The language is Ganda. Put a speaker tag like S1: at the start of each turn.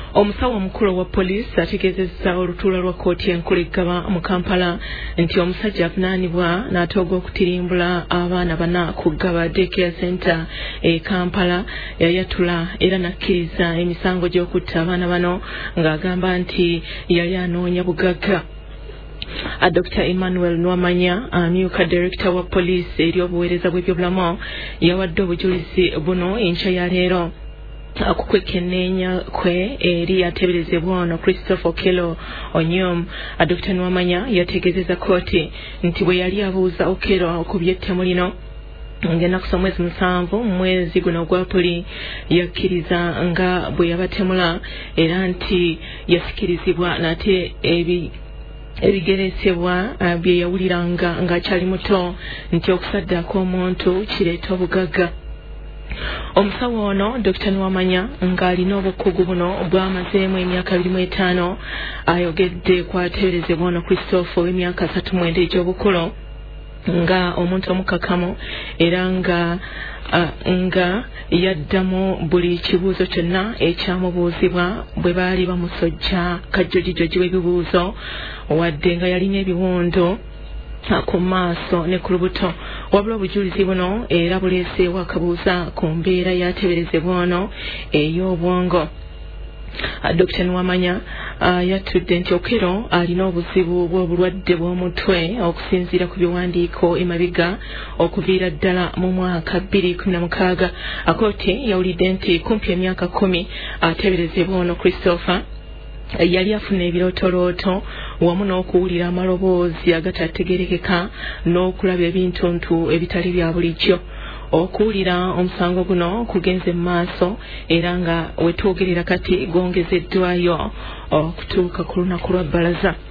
S1: Omusawo omukulu wa poliisi ategeezezza olutuula lwa kkooti enkulu eggaba mu Kampala nti omusajja avunaanibwa n'atooga okutirimbula abaana bana ku ggaba daycare center e Kampala yayatula era n'akkiriza emisango gy'okutta abaana bano ng'agamba nti yali anoonya bugagga. Dr. Emmanuel Nwamanya, amyuka director wa poliisi eri obuweereza bw'ebyobulamu, yawadde obujulizi buno enkya ya leero okukwekenneenya kwe eri ateeberezebwa ono Christopher Okello Onyom. Dr. Nwamanya yategeezezza kkooti nti bwe yali abuuza Okello ku by'ettemu lino ng'ennaku z'omwezi 7 mu mwezi guno ogwa Apuli, yakkiriza nga bwe yabatemula era nti yasikirizibwa nate ebigeresebwa bye yawuliranga ng'akyali muto nti okusaddaako omuntu kireeta obugagga. Omusawo ono Dr. Nwamanya ng'alina obukugu buno bw'amazeemu emyaka 25 ayogedde ku ateeberezebwa ono Christopher w'emyaka 39 egy'obukulu nga omuntu omukakamu era nga yaddamu buli kibuuzo kyonna ekyamubuuzibwa bwe baali bamusojja kajjogijogi w'ebibuuzo wadde nga yalina ebiwundu ku maaso ne ku lubuto. Wabula obujulizi buno era buleeseewo akabuuza ku mbeera yateeberezebwa ono ey'obwongo. Dr. Nwamanya yatudde nti Okello alina obuzibu bw'obulwadde bw'omutwe okusinziira ku biwandiiko emabega okuviira ddala mu mwaka 2016. Kkooti yawulidde nti kumpi emyaka 10 ateeberezebwa ono Christopher yali afuna ebirootolooto wamu n'okuwulira amaloboozi agatategerekeka n'okulaba ebintuntu ebitali bya bulijjo. Okuwulira omusango guno kugenze mu maaso era nga wetwogerera kati gwongezeddwayo okutuuka ku lunaku lwa bbalaza.